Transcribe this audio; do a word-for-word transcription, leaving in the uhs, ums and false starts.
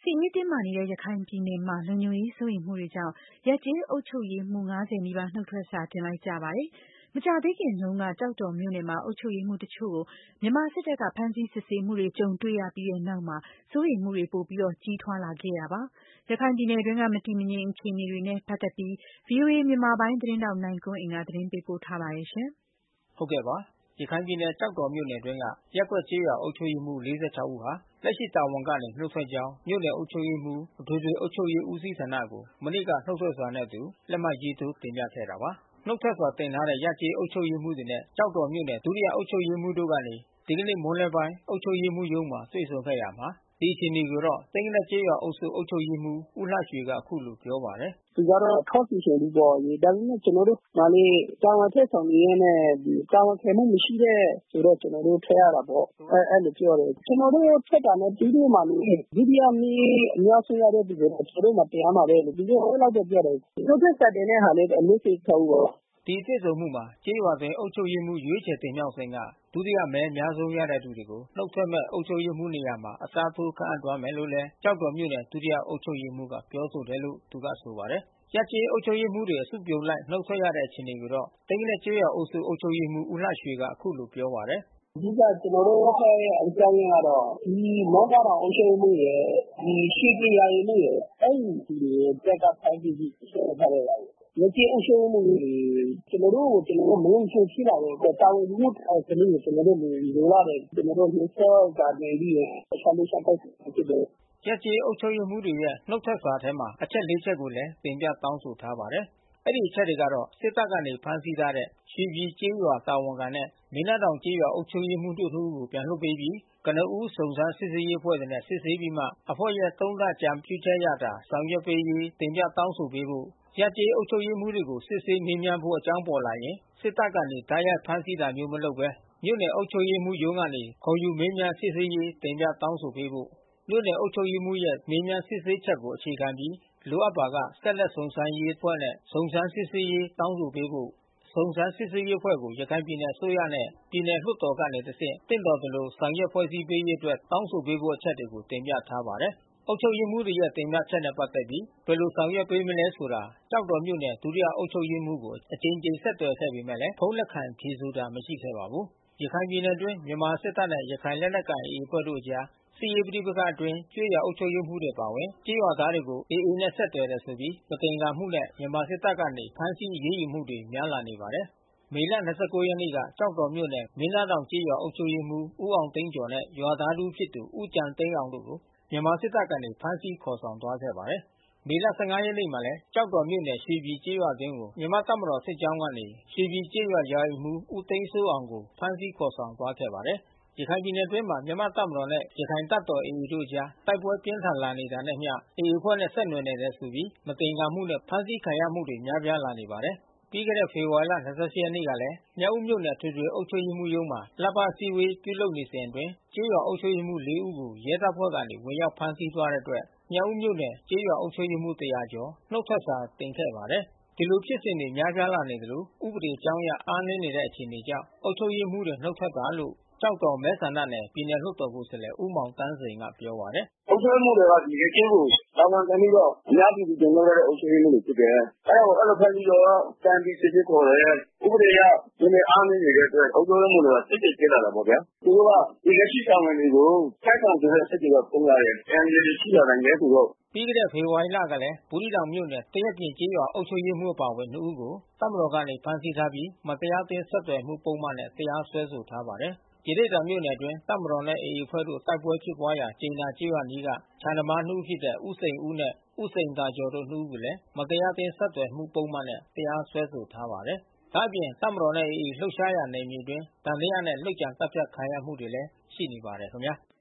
စစ်ရေးတင်းမာနေတဲ့ရခိုင်ပြည်နယ်မှာလုံခြုံရေးစိုးရိမ်မှုတွေကြောင့်ရပ်ကျေးအုပ်ချုပ်ရေးမှူး ၅၀ နီးပါးနုတ်ထွက်စာတင်လိုက်ကြပါတယ်။ မကြာသေးခင်တုန်းကကျောက်တော်မြို့နယ်မှာအုပ်ချုပ်ရေးမှူးတချို့ကိုမြန်မာစစ်တပ်ကဖမ်းဆီးစစ်ဆေးမှုတွေကြုံတွေ့ရပြီးတဲ့နောက်မှာစိုးရိမ်မှုတွေပိုပြီးကြီးထွားလာခဲ့တာပါ။ ရခိုင်ပြည်နယ်တွင်းကမတည်မငြိမ်အခြေအနေတွေနဲ့ပတ်သက်ပြီး ဗွီအိုအေမြန်မာပိုင်းသတင်းထောက်နိုင်ကွန်းအိန်ကသတင်းပေးပို့ထားပါတယ်။ဟုတ်ကဲ့ပါ။ ရခိုင်ပြည်နယ်ကျောက်တော်မြို့နယ်အတွင်းကရပ်ကွက်ကျေးရွာအုပ်ချုပ်ရေးမှူး ၄၆ ဦးဟာ လက်ရှိတာဝန်ကနေနှုတ်ထွက်ကြောင်း မြို့နယ်အုပ်ချုပ်ရေးမှူး အထွေထွေအုပ်ချုပ်ရေးဦးစီးဌာနကို မနေ့ကနှုတ်ထွက်စာနဲ့အတူ လက်မှတ်ရေးထိုးတင်ပြခဲ့တာပါ။ နှုတ်ထွက်စာတင်ထားတဲ့ရပ်ကျေးအုပ်ချုပ်ရေးမှူးတွေနဲ့ ကျောက်တော်မြို့နယ် ဒုတိယအုပ်ချုပ်ရေးမှူးတို့ကနေ ဒီကနေ့မွန်းလွဲပိုင်း အုပ်ချုပ်ရေးမှူးရုံးမှာတွေ့ဆုံခဲ့ရာမှာ ဒီအခြေအနေကိုတော့ သိန်းကနက်ကျေးရွာအုပ်စုအုပ်ချုပ်ရေးမှူး ဦးလှရွှေကအခုလိုပြောပါတယ်။ "သူကတော့အထောက်အကူရှင်လူပေါ့။ ဒါပေမဲ့ကျွန်တော်တို့မှာလေတာဝန်ထမ်းဆောင်နေရင်းနဲ့တာဝန်ခံမှုမရှိတဲ့ဆိုတော့ကျွန်တော်တို့ထွက်ရတာပေါ့။ အဲလိုပြောတယ်။ ကျွန်တော်တို့ထွက်တာနဲ့သူတို့မှာလေဒုတိယနေ့အများဆုံးရတဲ့သူတွေကျွန်တော်တို့မှာတင်ရမှာပဲ။ သူတို့အဲဒီလောက်ပဲပြောတယ်။ နုတ်ထွက်စာတင်တဲ့ဟာလဲအလေးချိန်ထားဘူးပေါ့။ " ဒီတွေ့ဆုံမှုမှာကျေးရွာအတွင်းအုပ်ချုပ်ရေးမှူးရွေးချယ်တင်မြှောက်စဉ်က ဒုတိယမဲအများဆုံးရတဲ့သူတွေကို နုတ်ထွက်မဲ့အုပ်ချုပ်ရေးမှူးနေရာမှာအစားထိုးခန့်အပ်သွားမယ်လို့လဲ ကျောက်တော်မြို့နယ် ဒုတိယအုပ်ချုပ်ရေးမှူးကပြောဆိုတယ်လို့ သူကဆိုပါတယ်။ ရပ်ကျေးအုပ်ချုပ်ရေးမှူးတွေအစုပြုံလိုက်နုတ်ထွက်ရတဲ့အခြေအနေကိုတော့ သိန်းကနက်ကျေးရွာအုပ်စုအုပ်ချုပ်ရေးမှူး ဦးလှရွှေကအခုလိုပြောပါတယ်။ "အဓိကကျွန်တော်တို့ထွက်ရတဲ့အကြောင်းအရင်းကတော့ ဒီမောင်တောင်အုပ်ချုပ်ရေးမှူးရယ် ဒီရွှေပြည်ရာအိမ်မှူးရယ် အဲဒီလူတွေဘက်ကဖမ်းဆီးပြီးဆွဲထားခဲ့တာ။ ရပ်ကျေးအုပ်ချုပ်ရေးမှူးတွေကျွန်တော်တို့ကိုကျွန်တော်တို့မယုံကြည်ဖြစ်လာတဲ့အတွက်တာဝန်ယူမှုစနစ်ကိုကျွန်တော်တို့လိုလားတယ်။ ကျွန်တော်တို့နှုတ်ထွက်စာတင်ပြီးရင်တခြားကိစ္စဖြစ်တယ်။ " ရပ်ကျေးအုပ်ချုပ်ရေးမှူးတွေရဲ့နုတ်ထွက်စာထဲမှာအချက် ၄ ချက်ကိုလဲတင်ပြတောင်းဆိုထားပါတယ်။ အဲဒီအချက်တွေကတော့ စစ်တပ်ကနေဖမ်းဆီးထားတဲ့ ရွှေပြည်ကျေးရွာတာဝန်ခံနဲ့ မင်းသားတောင်ကျေးရွာအုပ်ချုပ်ရေးမှူးတို့ နှစ်ဦးကိုပြန်လွှတ်ပေးပြီး ကနဦးစုံစမ်းစစ်ဆေးရေးအဖွဲ့နဲ့စစ်ဆေးပြီးမှ အဖွဲ့ရဲ့ သုံးသပ်အကြံပြုချက်အရသာ ဆောင်ရွက်ပေးရေးတင်ပြတောင်းဆိုပေးဖို့ ရပ်ကျေးအုပ်ချုပ်ရေးမှူးတွေကို စစ်ဆေးမေးမြန်းဖို့အကြောင်းပေါ်လာရင် စစ်တပ်ကနေတိုက်ရိုက်ဖမ်းဆီးတာမျိုးမလုပ်ဘဲ မြို့နယ်အုပ်ချုပ်ရေးမှူးရုံးကနေခေါ်ယူမေးမြန်းစစ်ဆေးရေးတင်ပြတောင်းဆိုပေးဖို့ မြို့နယ်အုပ်ချုပ်ရေးမှူးရဲ့မေးမြန်းစစ်ဆေးချက်ကိုအခြေခံပြီး လိုအပ်ပါက ဆက်လက်စုံစမ်းရေးအဖွဲ့နဲ့စုံစမ်းစစ်ဆေးရေးတောင်းဆိုပေးဖို့ စုံစမ်းစစ်ဆေးရေးအဖွဲ့ကို ရခိုင်ပြည်နယ်အစိုးရနဲ့ ပြည်နယ်လွှတ်တော်ကနေတဆင့် သင့်တော်သလိုဆောင်ရွက်ဖွဲ့စည်းပေးရေးအတွက်တောင်းဆိုပေးဖို့အချက်တွေကိုတင်ပြထားပါတယ်။ အုပ်ချုပ်ရေးမှူးတွေရဲ့တင်ပြချက်နဲ့ပက်သက်ပြီး ဘယ်လိုဆောင်ရွက်ပေးမလဲဆိုတာ ကျောက်တော်မြို့နယ် ဒုတိယအုပ်ချုပ်ရေးမှူးကို အကြိမ်ကြိမ်ဆက်သွယ်ခဲ့ပေမဲ့ ဖုန်းလက်ခံဖြေဆိုတာမရှိခဲ့ပါဘူး။ ရခိုင်ပြည်နယ်အတွင်းမြန်မာစစ်တပ်နဲ့ရခိုင်လက်နက်ကိုင်AAအဖွဲ့တို့အကြား စစ်ရေးပဋိပက္ခအတွင်း ကျေးရွာအုပ်ချုပ်ရေးမှူးတွေအပါအဝင် ကျေးရွာသားတွေကို အေအေ နဲ့ ဆက်သွယ်တယ်ဆိုပြီး မသင်္ကာမှုနဲ့ မြန်မာစစ်တပ်ကနေ ဖမ်းဆီးအရေးယူမှုတွေ များလာနေပါတယ်။ မေလ ၂၉ ရက်နေ့က ကျောက်တော်မြို့နယ် မင်းသားတောင်ကျေးရွာအုပ်ချုပ်ရေးမှူး ဦးအောင်သိန်းကျော်နဲ့ ရွာသားတဦးဖြစ်သူ ဦးကြံသိန်းအောင်တို့ကို မြန်မာစစ်တပ်ကနေ ဖမ်းဆီးခေါ်ဆောင်သွားခဲ့ပါတယ်။ မေလ ၁၅ ရက်နေ့မှာလဲ ကျောက်တော်မြို့နယ် ရွှေပြည်ကျေးရွာအတွင်းကို မြန်မာ့တပ်မတော်စစ်ကြောင်းကနေ ရွှေပြည်ကျေးရွာရာအိမ်မှူး ဦးသိန်းစိုးအောင်ကို ဖမ်းဆီးခေါ်ဆောင်သွားခဲ့ပါတယ်။ ရခိုင်ပြည်နယ်အတွင်းမှာ မြန်မာ့တပ်မတော်နဲ့ ရခိုင်တပ်တော် AA တို့အကြား တိုက်ပွဲပြင်းထန်လာနေတာနဲ့အမျှ AA အဖွဲ့နဲ့ ဆက်နွယ်နေတယ်ဆိုပြီး မသင်္ကာမှုနဲ့ ဖမ်းဆီးခံရမှုတွေ များပြားလာနေပါတယ်။ ပြီးခဲ့တဲ့ဖေဖော်ဝါရီလ ၂၈ ရက်နေ့ကလည်း မြောက်ဦးမြို့နယ်အထွေထွေအုပ်ချုပ်ရေးမှူးရုံးမှာ လပတ်အစည်းအဝေးပြုလုပ်နေစဉ်အတွင်း ကျေးရွာအုပ်ချုပ်ရေးမှူး လေး ဦးကို ရဲတပ်ဖွဲ့ကနေ ဝင်ရောက်ဖမ်းဆီးသွားတဲ့အတွက် မြောက်ဦးမြို့နယ် ကျေးရွာအုပ်ချုပ်ရေးမှူး ၁၀၀ ကျော် နုတ်ထွက်စာတင်ခဲ့ပါတယ်။ ဒီလိုဖြစ်စဉ်တွေများပြားလာနေသလို ဥပဒေကြောင်းအရအားနည်းနေတဲ့အခြေအနေကြောင့် အုပ်ချုပ်ရေးမှူးတွေနုတ်ထွက်တာလို့ ကျောက်တော်မဲဆန္ဒနယ်ပြည်နယ်လွှတ်တော်ကိုယ်စားလှယ် ဦးမောင်သန်းစိန်ကပြောပါတယ်။ "အုပ်ချုပ်ရေးမှူးတွေက ဒီရပ်ကျေးကိုတာဝန်ခံပြီးတော့အများပြည်သူတင်မြှောက်ထားတဲ့အုပ်ချုပ်ရေးမှူးတွေဖြစ်တယ်။ အဲတာကိုအဲဒီလိုဖမ်းပြီးတော့တန်းပြီးစစ်ဆေးခေါ်တယ်။ ဥပဒေအရနည်းနည်းအားနည်းနေတဲ့အတွက်အုပ်ချုပ်ရေးမှူးတွေကစိတ်တွေပျက်လာတာပေါ့ဗျာ။ သူတို့ကဒီလက်ရှိတာဝန်တွေကိုထမ်းဆောင်ချင်တဲ့စိတ်တွေကပိုလာတယ်။ အန္တရာယ်တွေရှိလာနိုင်တယ်ဆိုတော့ " ပြီးခဲ့တဲ့ဖေဖော်ဝါရီလကလည်း ဘူးသီးတောင်မြို့နယ် သရက်ပြင်ကျေးရွာအုပ်ချုပ်ရေးမှူးအပါအဝင် နှစ် ဦးကို တပ်မတော်ကနေဖမ်းဆီးထားပြီး မတရားအသင်းဆက်သွယ်မှုပုဒ်မနဲ့ တရားစွဲဆိုထားပါတယ်။ ရသေ့တောင်မြို့နယ်အတွင်း တပ်မတော်နဲ့ အေအေ အဖွဲ့တို့တိုက်ပွဲဖြစ်ပွါးရာ ကြိမ်သာကျေးရွာအနီးက ခြံသမားနှစ်ဦးဖြစ်တဲ့ ဦးစိန်ဦးနဲ့ ဦးစိန်သာကျော်တို့ နှစ်ဦးကိုလည်း မတရားအသင်းဆက်သွယ်မှုပုဒ်မနဲ့ တရားစွဲဆိုထားပါတယ်။ ဒါ့အပြင် တပ်မတော်နဲ့ အေအေ လှုပ်ရှားရာနယ်မြေအတွင်း သံသယနဲ့ လုပ်ကြံသတ်ဖြတ်ခံရမှုတွေလည်း ရှိနေပါတယ်ခင်ဗျာ။